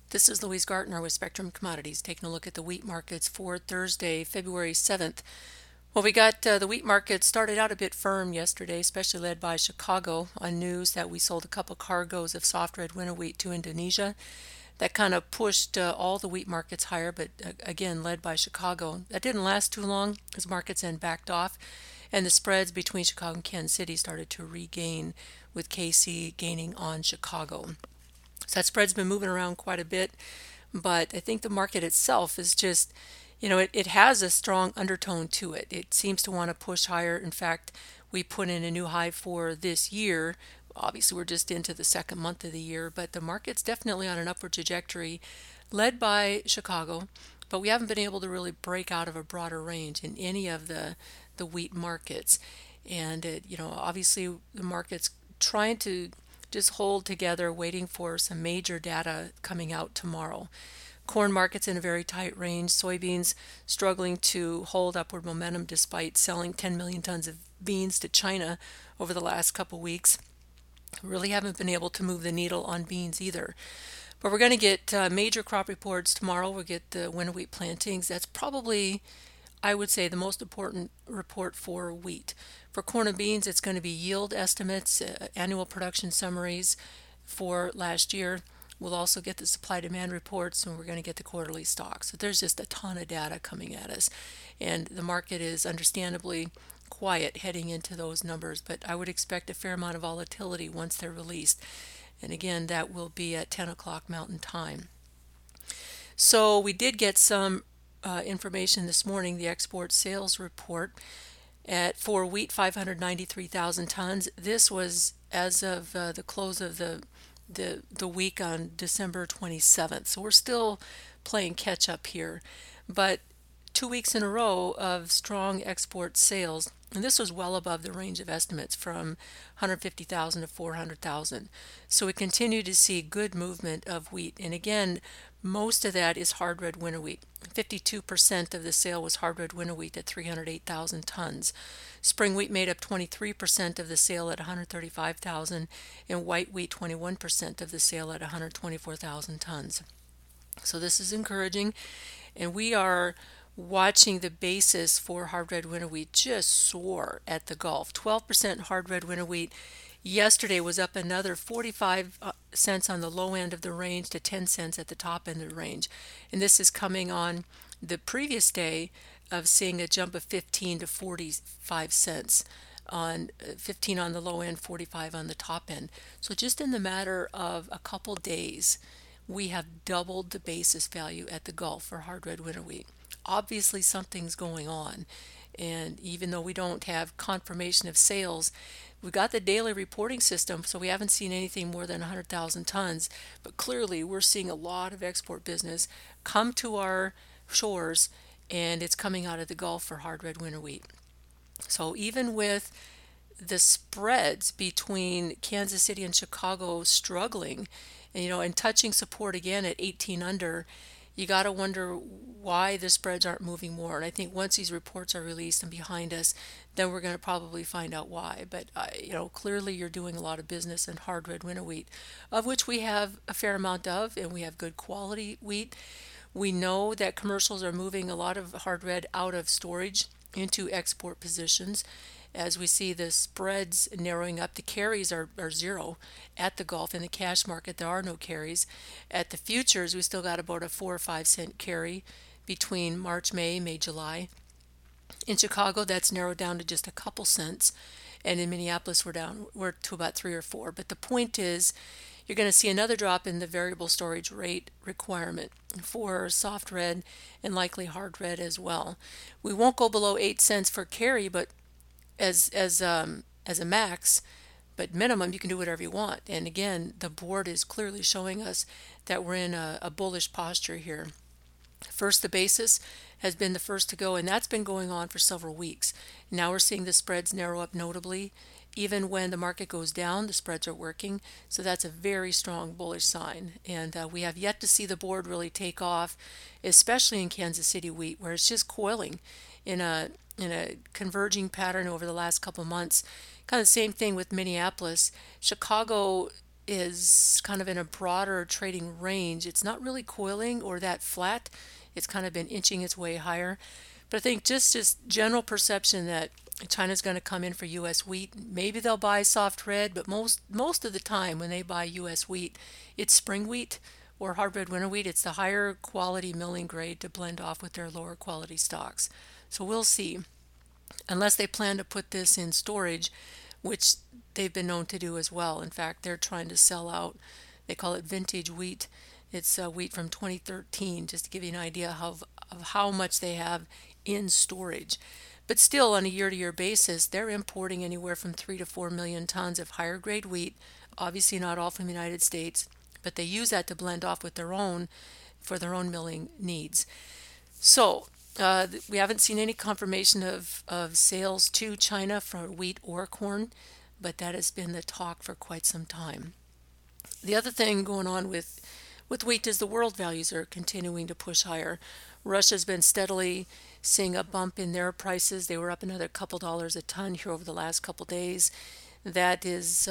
This is Louise Gartner with Spectrum Commodities, taking a look at the wheat markets for Thursday, February 7th. Well, we got the wheat market started out a bit firm yesterday, especially led by Chicago on news that we sold a couple cargoes of soft red winter wheat to Indonesia. That kind of pushed all the wheat markets higher, but again, led by Chicago. That didn't last too long as markets then backed off, and the spreads between Chicago and Kansas City started to regain, with KC gaining on Chicago. So that spread's been moving around quite a bit, but I think the market itself is just, it has a strong undertone to it. It seems to want to push higher. In fact, we put in a new high for this year. Obviously, we're just into the second month of the year, but the market's definitely on an upward trajectory, led by Chicago. But we haven't been able to really break out of a broader range in any of the wheat markets. And obviously the market's trying to just hold together, waiting for some major data coming out tomorrow. Corn markets in a very tight range. Soybeans struggling to hold upward momentum despite selling 10 million tons of beans to China over the last couple weeks. Really haven't been able to move the needle on beans either. But we're going to get major crop reports tomorrow. We'll get the winter wheat plantings. That's probably, I would say, the most important report for wheat. For corn and beans, it's going to be yield estimates, annual production summaries for last year. We'll also get the supply demand reports, and we're going to get the quarterly stocks. So there's just a ton of data coming at us. And the market is understandably quiet heading into those numbers, but I would expect a fair amount of volatility once they're released. And again, that will be at 10 o'clock Mountain Time. So we did get some information this morning, the export sales report for wheat, 593,000 tons. This was as of the close of the week on December 27th. So we're still playing catch up here. But 2 weeks in a row of strong export sales, and this was well above the range of estimates from 150,000 to 400,000. So we continue to see good movement of wheat. And again, most of that is hard red winter wheat. 52% of the sale was hard red winter wheat at 308,000 tons. Spring wheat made up 23% of the sale at 135,000, and white wheat 21% of the sale at 124,000 tons. So this is encouraging, and we are watching the basis for hard red winter wheat just soar at the Gulf. 12% hard red winter wheat yesterday was up another 45 cents on the low end of the range to 10 cents at the top end of the range. And this is coming on the previous day of seeing a jump of 15 to 45 cents on 15 on the low end, 45 on the top end. So just in the matter of a couple days, we have doubled the basis value at the Gulf for hard red winter wheat. Obviously something's going on, and even though we don't have confirmation of sales, we got the daily reporting system, so we haven't seen anything more than 100,000 tons, but clearly we're seeing a lot of export business come to our shores, and it's coming out of the Gulf for hard red winter wheat. So even with the spreads between Kansas City and Chicago struggling, and touching support again at 18 under, you got to wonder why the spreads aren't moving more. And I think once these reports are released and behind us, then we're going to probably find out why. But clearly you're doing a lot of business in hard red winter wheat, of which we have a fair amount of, and we have good quality wheat. We know that commercials are moving a lot of hard red out of storage into export positions. As we see the spreads narrowing up, the carries are zero at the Gulf. In the cash market, there are no carries. At the futures, we still got about a 4 or 5 cent carry between March, May, July. In Chicago, that's narrowed down to just a couple cents. And in Minneapolis, we're to about 3 or 4. But the point is, you're going to see another drop in the variable storage rate requirement for soft red and likely hard red as well. We won't go below 8 cents for carry, but as a max, but minimum you can do whatever you want. And again, the board is clearly showing us that we're in a bullish posture here. First, the basis has been the first to go, and that's been going on for several weeks. Now we're seeing the spreads narrow up notably. Even when the market goes down, the spreads are working. So that's a very strong bullish sign. And we have yet to see the board really take off, especially in Kansas City wheat, where it's just coiling in a converging pattern over the last couple months. Kind of the same thing with Minneapolis. Chicago is kind of in a broader trading range. It's not really coiling or that flat. It's kind of been inching its way higher. But I think just this general perception that China's going to come in for U.S. wheat. Maybe they'll buy soft red, but most of the time when they buy U.S. wheat, it's spring wheat or hard red winter wheat. It's the higher quality milling grade to blend off with their lower quality stocks. So we'll see. Unless they plan to put this in storage, which they've been known to do as well. In fact, they're trying to sell out. They call it vintage wheat. It's wheat from 2013, just to give you an idea of how much they have in storage. But still, on a year-to-year basis, they're importing anywhere from 3 to 4 million tons of higher grade wheat, obviously not all from the United States, but they use that to blend off with their own for their own milling needs. So we haven't seen any confirmation of sales to China for wheat or corn, but that has been the talk for quite some time. The other thing going on with wheat is the world values are continuing to push higher. Russia's been steadily seeing a bump in their prices. They were up another couple dollars a ton here over the last couple days. That is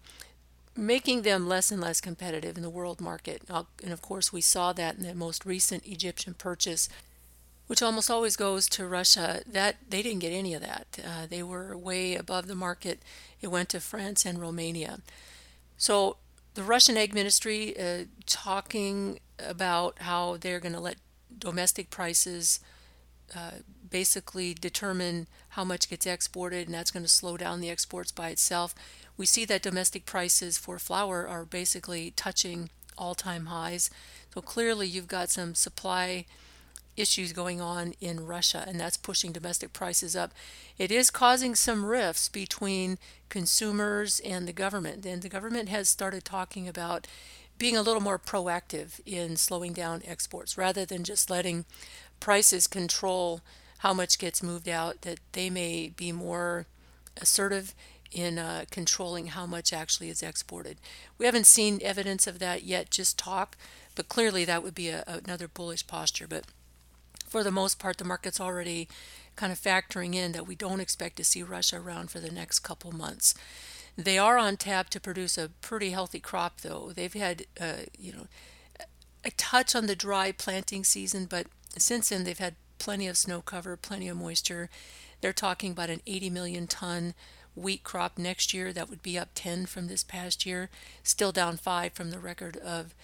making them less and less competitive in the world market. And of course, we saw that in the most recent Egyptian purchase, which almost always goes to Russia. That they didn't get any of that. They were way above the market. It went to France and Romania. So the Russian Egg Ministry talking about how they're going to let domestic prices basically determine how much gets exported, and that's going to slow down the exports by itself. We see that domestic prices for flour are basically touching all-time highs. So clearly you've got some supply issues going on in Russia, and that's pushing domestic prices up. It is causing some rifts between consumers and the government, and the government has started talking about being a little more proactive in slowing down exports rather than just letting prices control how much gets moved out, that they may be more assertive in controlling how much actually is exported. We haven't seen evidence of that yet, just talk, but clearly that would be another bullish posture. But for the most part, the market's already kind of factoring in that we don't expect to see Russia around for the next couple months. They are on tap to produce a pretty healthy crop, though. They've had, a touch on the dry planting season, but since then they've had plenty of snow cover, plenty of moisture. They're talking about an 80 million ton wheat crop next year. That would be up 10 from this past year, still down 5 from the record of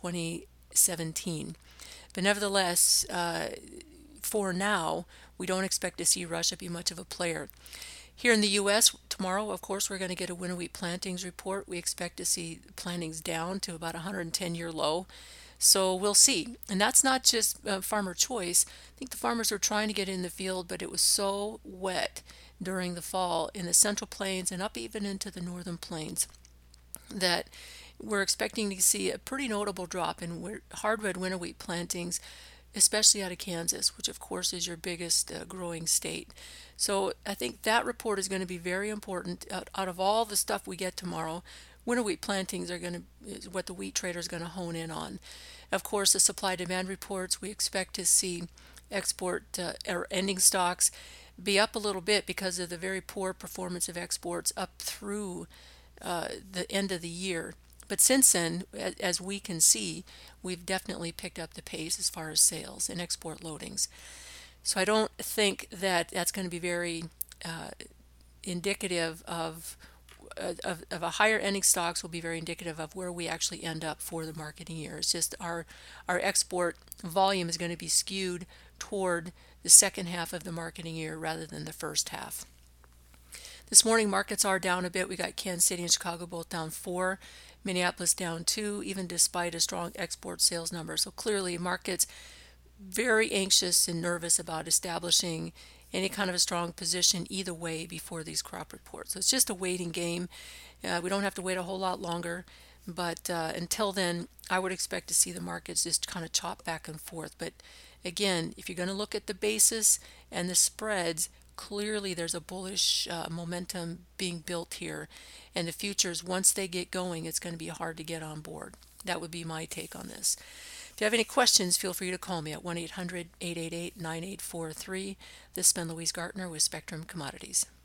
2017. But nevertheless, for now, we don't expect to see Russia be much of a player. Here in the U.S., tomorrow, of course, we're going to get a winter wheat plantings report. We expect to see plantings down to about 110-year low. So we'll see. And that's not just farmer choice. I think the farmers were trying to get in the field, but it was so wet during the fall in the Central Plains and up even into the Northern Plains that we're expecting to see a pretty notable drop in hard red winter wheat plantings, especially out of Kansas, which of course is your biggest growing state. So I think that report is going to be very important. Out of all the stuff we get tomorrow, winter wheat plantings is what the wheat trader is going to hone in on. Of course, the supply demand reports, we expect to see export or ending stocks be up a little bit because of the very poor performance of exports up through the end of the year. But since then, as we can see, we've definitely picked up the pace as far as sales and export loadings. So I don't think that that's going to be very indicative of a higher ending stocks will be very indicative of where we actually end up for the marketing year. It's just our export volume is going to be skewed toward the second half of the marketing year rather than the first half. This morning, markets are down a bit. We got Kansas City and Chicago both down 4, Minneapolis down 2, even despite a strong export sales number. So clearly, markets very anxious and nervous about establishing any kind of a strong position either way before these crop reports. So it's just a waiting game. We don't have to wait a whole lot longer. But until then, I would expect to see the markets just kind of chop back and forth. But again, if you're going to look at the basis and the spreads, clearly there's a bullish momentum being built here. And the futures, once they get going, it's going to be hard to get on board. That would be my take on this. If you have any questions, feel free to call me at 1-800-888-9843. This has been Louise Gartner with Spectrum Commodities.